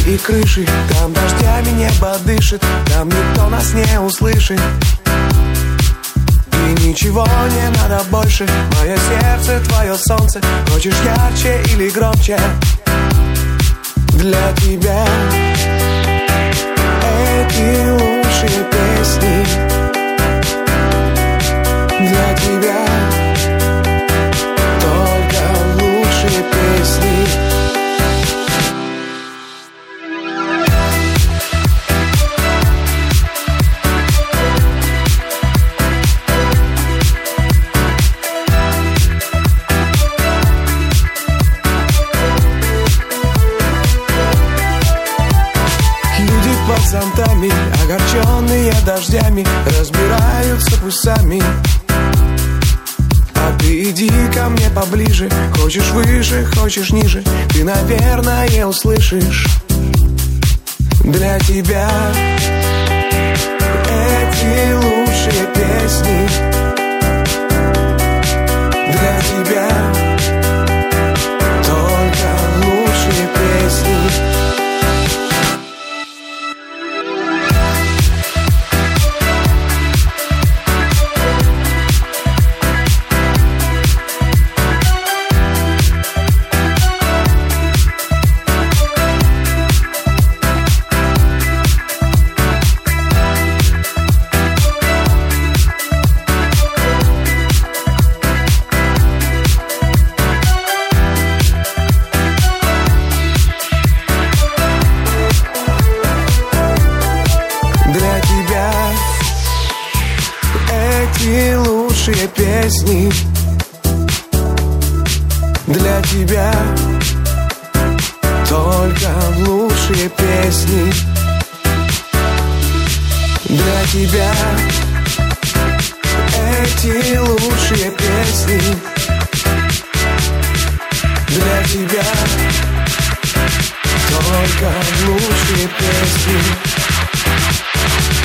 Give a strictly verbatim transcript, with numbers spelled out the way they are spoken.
и крыши, там дождями небо дышит, там никто нас не услышит. И ничего не надо больше, мое сердце, твое солнце. Хочешь ярче или громче? Для тебя эти лучшие песни. Для тебя только лучшие песни. Под зонтами, огорченные дождями, разбираются пусть сами. А ты иди ко мне поближе, хочешь выше, хочешь ниже, ты, наверное, услышишь. Для тебя эти лучшие песни. Для тебя только лучшие песни. Эти лучшие песни. Для тебя только лучшие песни. Для тебя эти лучшие песни. Для тебя только лучшие песни.